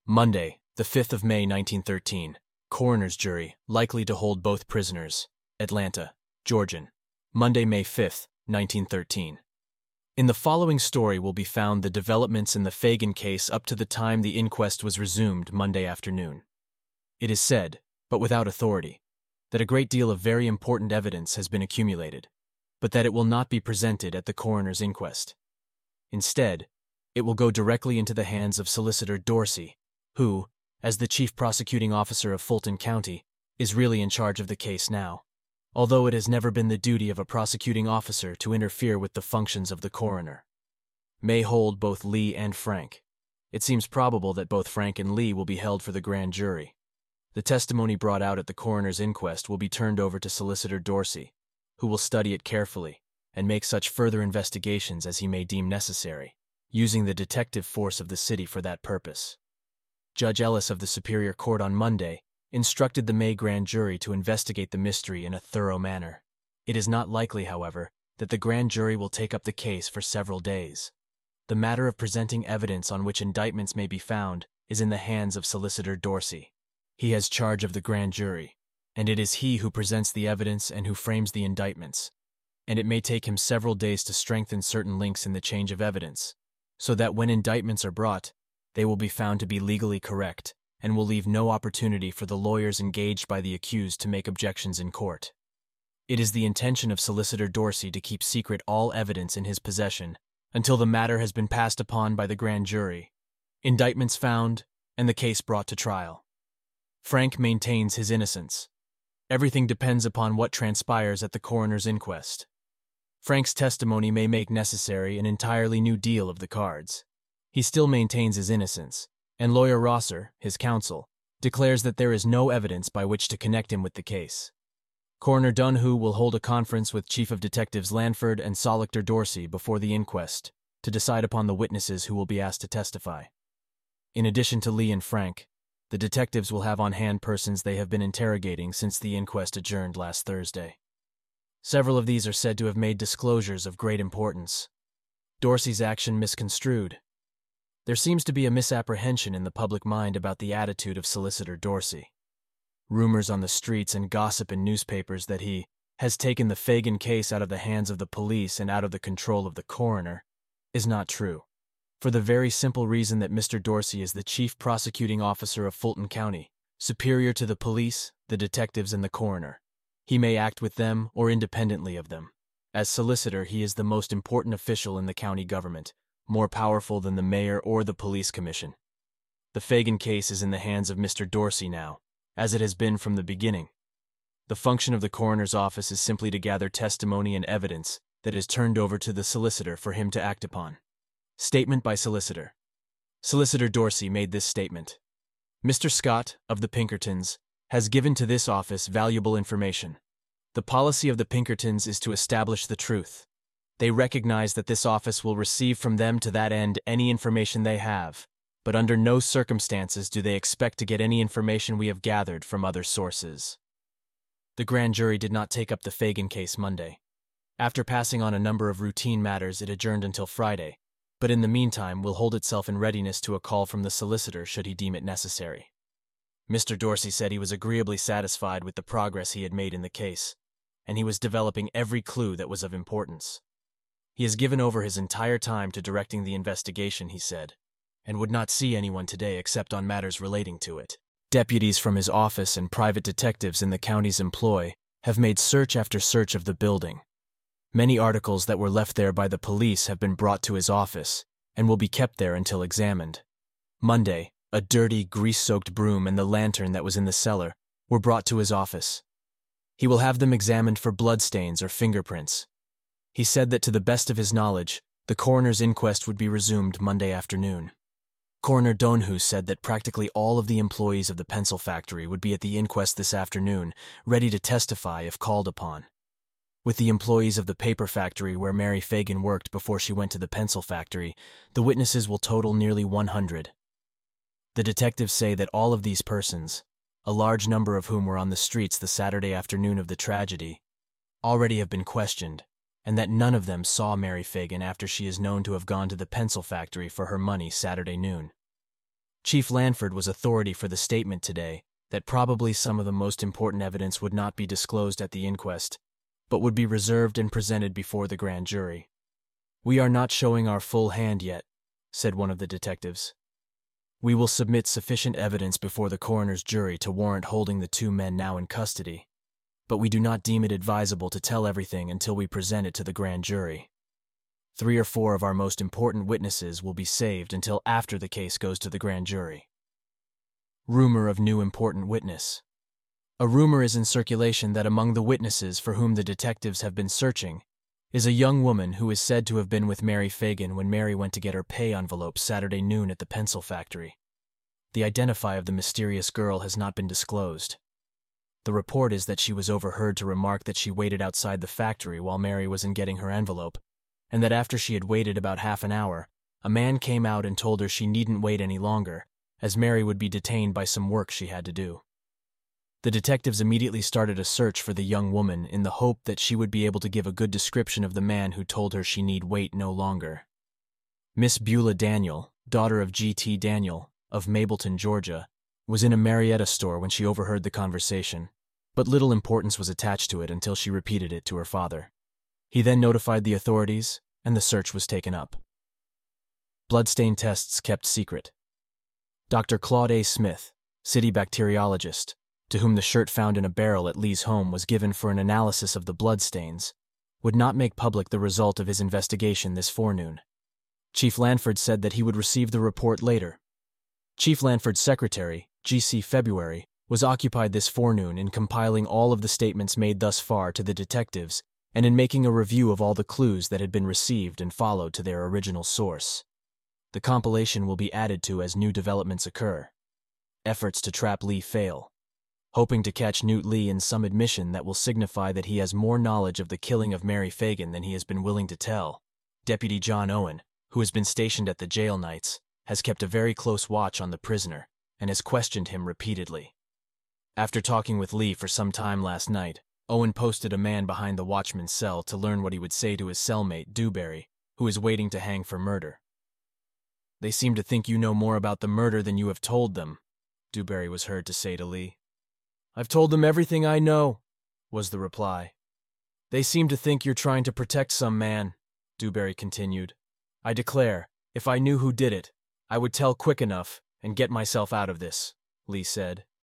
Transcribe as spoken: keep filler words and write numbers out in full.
Monday, the fifth of May nineteen thirteen. Coroner's jury, likely to hold both prisoners. Atlanta, Georgian. Monday, May fifth, nineteen thirteen. In the following story will be found the developments in the Fagan case up to the time the inquest was resumed Monday afternoon. It is said, but without authority, that a great deal of very important evidence has been accumulated, but that it will not be presented at the coroner's inquest. Instead, it will go directly into the hands of Solicitor Dorsey, who, as the chief prosecuting officer of Fulton County, is really in charge of the case now, although it has never been the duty of a prosecuting officer to interfere with the functions of the coroner. May hold both Lee and Frank. It seems probable that both Frank and Lee will be held for the grand jury. The testimony brought out at the coroner's inquest will be turned over to Solicitor Dorsey, who will study it carefully and make such further investigations as he may deem necessary, using the detective force of the city for that purpose. Judge Ellis of the Superior Court on Monday instructed the May grand jury to investigate the mystery in a thorough manner. It is not likely, however, that the grand jury will take up the case for several days. The matter of presenting evidence on which indictments may be found is in the hands of Solicitor Dorsey. He has charge of the grand jury, and it is he who presents the evidence and who frames the indictments, and it may take him several days to strengthen certain links in the change of evidence, so that when indictments are brought, they will be found to be legally correct and will leave no opportunity for the lawyers engaged by the accused to make objections in court. It is the intention of Solicitor Dorsey to keep secret all evidence in his possession until the matter has been passed upon by the grand jury, indictments found, and the case brought to trial. Frank maintains his innocence. Everything depends upon what transpires at the coroner's inquest. Frank's testimony may make necessary an entirely new deal of the cards. He still maintains his innocence, and Lawyer Rosser, his counsel, declares that there is no evidence by which to connect him with the case. Coroner Dunhu will hold a conference with Chief of Detectives Lanford and Solicitor Dorsey before the inquest to decide upon the witnesses who will be asked to testify. In addition to Lee and Frank, the detectives will have on hand persons they have been interrogating since the inquest adjourned last Thursday. Several of these are said to have made disclosures of great importance. Dorsey's action misconstrued. There seems to be a misapprehension in the public mind about the attitude of Solicitor Dorsey. Rumors on the streets and gossip in newspapers that he has taken the Fagan case out of the hands of the police and out of the control of the coroner is not true, for the very simple reason that Mister Dorsey is the chief prosecuting officer of Fulton County, superior to the police, the detectives, and the coroner. He may act with them or independently of them. As solicitor, he is the most important official in the county government, more powerful than the mayor or the police commission. The Fagan case is in the hands of Mister Dorsey now, as it has been from the beginning. The function of the coroner's office is simply to gather testimony and evidence that is turned over to the solicitor for him to act upon. Statement by Solicitor. Solicitor Dorsey made this statement. Mister Scott, of the Pinkertons, has given to this office valuable information. The policy of the Pinkertons is to establish the truth. They recognize that this office will receive from them to that end any information they have, but under no circumstances do they expect to get any information we have gathered from other sources. The grand jury did not take up the Fagan case Monday. After passing on a number of routine matters, it adjourned until Friday, but in the meantime will hold itself in readiness to a call from the solicitor should he deem it necessary. Mister Dorsey said he was agreeably satisfied with the progress he had made in the case, and he was developing every clue that was of importance. He has given over his entire time to directing the investigation, he said, and would not see anyone today except on matters relating to it. Deputies from his office and private detectives in the county's employ have made search after search of the building. Many articles that were left there by the police have been brought to his office and will be kept there until examined. Monday, a dirty, grease-soaked broom and the lantern that was in the cellar were brought to his office. He will have them examined for bloodstains or fingerprints. He said that to the best of his knowledge, the coroner's inquest would be resumed Monday afternoon. Coroner Dunhu said that practically all of the employees of the pencil factory would be at the inquest this afternoon, ready to testify if called upon. With the employees of the paper factory where Mary Fagan worked before she went to the pencil factory, the witnesses will total nearly one hundred. The detectives say that all of these persons, a large number of whom were on the streets the Saturday afternoon of the tragedy, already have been questioned, and that none of them saw Mary Fagan after she is known to have gone to the pencil factory for her money Saturday noon. Chief Lanford was authority for the statement today that probably some of the most important evidence would not be disclosed at the inquest, but would be reserved and presented before the grand jury. "We are not showing our full hand yet," said one of the detectives. "We will submit sufficient evidence before the coroner's jury to warrant holding the two men now in custody, but we do not deem it advisable to tell everything until we present it to the grand jury. Three or four of our most important witnesses will be saved until after the case goes to the grand jury." Rumor of new important witness. A rumor is in circulation that among the witnesses for whom the detectives have been searching is a young woman who is said to have been with Mary Fagan when Mary went to get her pay envelope Saturday noon at the pencil factory. The identity of the mysterious girl has not been disclosed. The report is that she was overheard to remark that she waited outside the factory while Mary was in getting her envelope, and that after she had waited about half an hour, a man came out and told her she needn't wait any longer, as Mary would be detained by some work she had to do. The detectives immediately started a search for the young woman in the hope that she would be able to give a good description of the man who told her she need wait no longer. Miss Beulah Daniel, daughter of G T Daniel, of Mableton, Georgia, was in a Marietta store when she overheard the conversation, but little importance was attached to it until she repeated it to her father. He then notified the authorities, and the search was taken up. Bloodstain tests kept secret. Doctor Claude A. Smith, city bacteriologist, to whom the shirt found in a barrel at Lee's home was given for an analysis of the bloodstains, would not make public the result of his investigation this forenoon. Chief Lanford said that he would receive the report later. Chief Lanford's secretary, G C February, was occupied this forenoon in compiling all of the statements made thus far to the detectives and in making a review of all the clues that had been received and followed to their original source. The compilation will be added to as new developments occur. Efforts to trap Lee fail. Hoping to catch Newt Lee in some admission that will signify that he has more knowledge of the killing of Mary Fagan than he has been willing to tell, Deputy John Owen, who has been stationed at the jail nights, has kept a very close watch on the prisoner and has questioned him repeatedly. After talking with Lee for some time last night, Owen posted a man behind the watchman's cell to learn what he would say to his cellmate, Dewberry, who is waiting to hang for murder. "They seem to think you know more about the murder than you have told them," Dewberry was heard to say to Lee. "I've told them everything I know," was the reply. "They seem to think you're trying to protect some man," Dewberry continued. "I declare, if I knew who did it, I would tell quick enough and get myself out of this," Lee said.